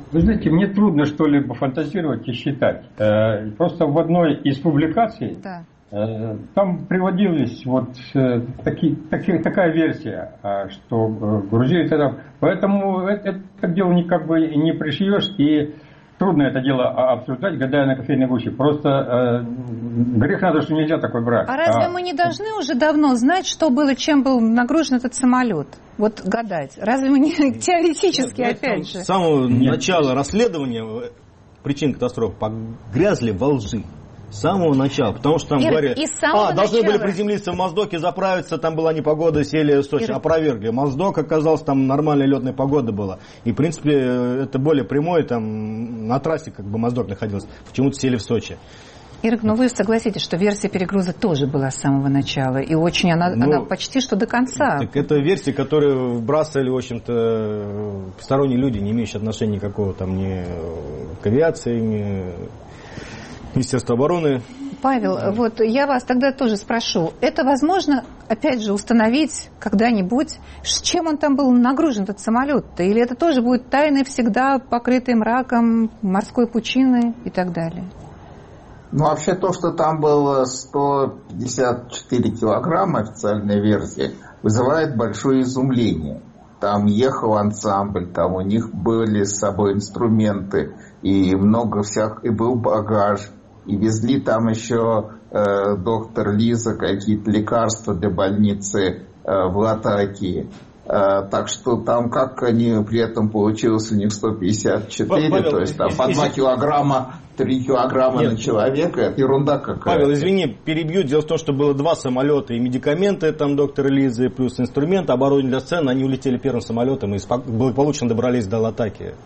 Вы знаете, мне трудно что-либо фантазировать и считать. Просто в одной из публикаций да. там приводились вот таки, таки, такая версия, что грузили тогда. Поэтому это, это дело никак бы не пришьешь, и трудно это дело обсуждать, гадая на кофейной гуще. Просто э, грех надо, что нельзя такой брать.
А разве а... мы не должны уже давно знать, что было, чем был нагружен этот самолет? Вот гадать. Разве мы не теоретически, нет, опять же?
С самого нет. начала расследования причин катастрофы погрязли во лжи. С самого начала, потому что там
Ир,
говорили, а, должны
начала.
были приземлиться в Моздоке, заправиться, там была непогода, сели в Сочи, Ир... опровергли. Моздок оказался, там нормальная летная погода была. И, в принципе, это более прямое, там на трассе как бы Моздок находился, почему-то сели в Сочи.
Ирк, ну вы согласитесь, что версия перегруза тоже была с самого начала, и очень она, ну, она почти что до конца.
Так это версия, которую вбрасывали, в общем-то, посторонние люди, не имеющие отношения никакого там ни к авиации, ни... Министерство обороны.
Павел, вот я вас тогда тоже спрошу. Это возможно, опять же, установить когда-нибудь, с чем он там был нагружен, этот самолет-то? Или это тоже будет тайной всегда, покрытой мраком, морской пучиной и так далее?
Ну, вообще то, что там было сто пятьдесят четыре килограмма, официальная версия, вызывает большое изумление. Там ехал ансамбль, там у них были с собой инструменты, и много всяких, и был багаж. И везли там еще э, доктор Лиза какие-то лекарства для больницы э, в Латакии. Э, так что там как они при этом получилось у них сто пятьдесят четыре, Павел, то есть там по два килограмма, три килограмма Нет. на человека, это ерунда какая-то.
Павел, извини, перебью. Дело в том, что было два самолета, и медикаменты там доктора Лизы, плюс инструменты, оборудование для сцены, они улетели первым самолетом и благополучно добрались до Латакии.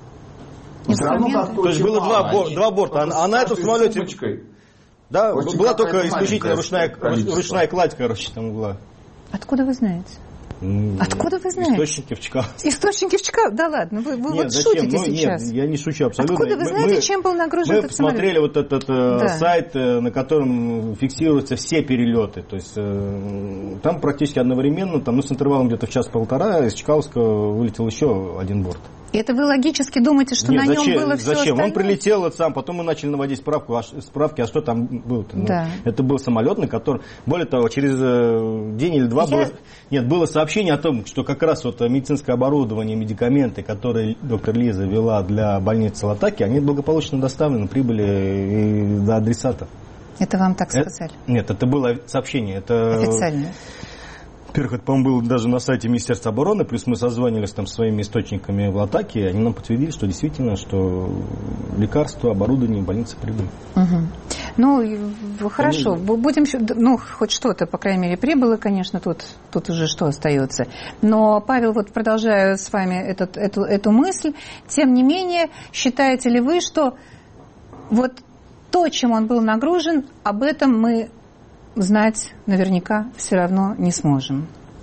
То есть было два, бор, два борта, а, а на этом самолете да, была только исключительно ручная, ручная кладь, короче, там была.
Откуда вы знаете? Откуда вы знаете?
Источники в Чикаго.
Источники в Чикаго? Да ладно, вы, вы
нет,
вот
зачем?
шутите
ну,
сейчас.
Нет, я не шучу абсолютно.
Откуда вы знаете,
мы,
чем был нагружен
мы
этот самолет?
Мы посмотрели вот этот да. сайт, на котором фиксируются все перелеты. То есть там практически одновременно, там, ну, с интервалом где-то в час-полтора, из Чкаловска вылетел еще один борт.
И это вы логически думаете, что
Нет,
на
зачем,
нем было все
зачем?
остальное?
Он прилетел вот сам, потом мы начали наводить справку, а, справки, а что там было-то?
Да.
Ну, это был самолет, на котором, более того, через день или два Я... было, нет, было сообщение о том, что как раз вот медицинское оборудование, медикаменты, которые доктор Лиза вела для больницы Латаки, они благополучно доставлены, прибыли и до адресата.
Это вам так сказали?
Это, нет, это было сообщение. Это...
Официальное.
Во-первых, это, по-моему, было даже на сайте Министерства обороны, плюс мы созванивались там со своими источниками в Латаке, они нам подтвердили, что действительно, что лекарства, оборудование в больнице прибыли.
Угу. Ну, хорошо, они... будем, ну, хоть что-то, по крайней мере, прибыло, конечно, тут, тут уже что остается. Но, Павел, вот продолжаю с вами этот, эту, эту мысль, тем не менее, считаете ли вы, что вот то, чем он был нагружен, об этом мы знать наверняка все равно не сможем?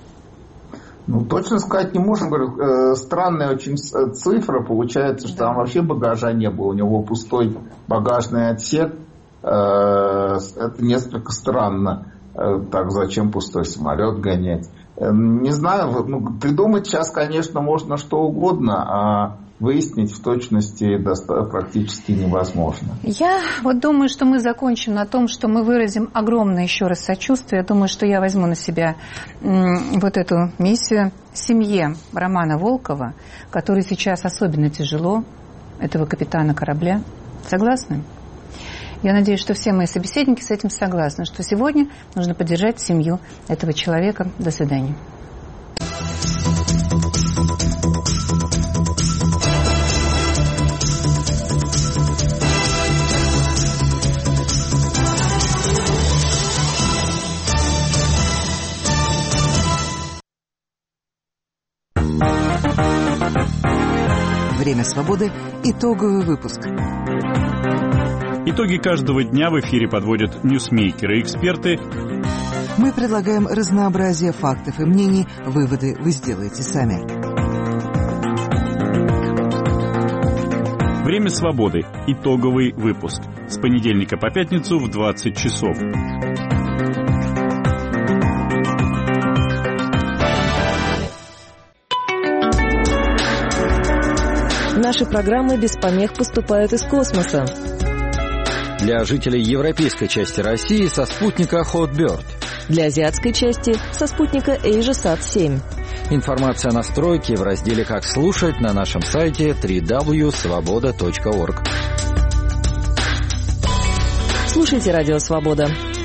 Ну, точно сказать не можем. Говорю, э, странная очень цифра. Получается, что да. там вообще багажа не было. У него пустой багажный отсек. Э, это несколько странно. Э, так зачем пустой самолет гонять? Э, не знаю. Ну, придумать сейчас, конечно, можно что угодно, а выяснить в точности практически невозможно.
Я вот думаю, что мы закончим на том, что мы выразим огромное еще раз сочувствие. Я думаю, что я возьму на себя вот эту миссию семье Романа Волкова, который сейчас особенно тяжело, этого капитана корабля. Согласны? Я надеюсь, что все мои собеседники с этим согласны, что сегодня нужно поддержать семью этого человека. До свидания.
Время свободы. Итоговый выпуск.
Итоги каждого дня в эфире подводят ньюсмейкеры и эксперты.
Мы предлагаем разнообразие фактов и мнений. Выводы вы сделаете сами.
Время свободы. Итоговый выпуск. С понедельника по пятницу в двадцать часов.
наши программы без помех поступают из космоса.
Для жителей европейской части России со спутника Hotbird.
Для азиатской части со спутника AsiaSat семь.
Информация о настройке в разделе «Как слушать» на нашем сайте дабл-ю дабл ю дабл ю точка свобода точка орг.
Слушайте «Радио Свобода».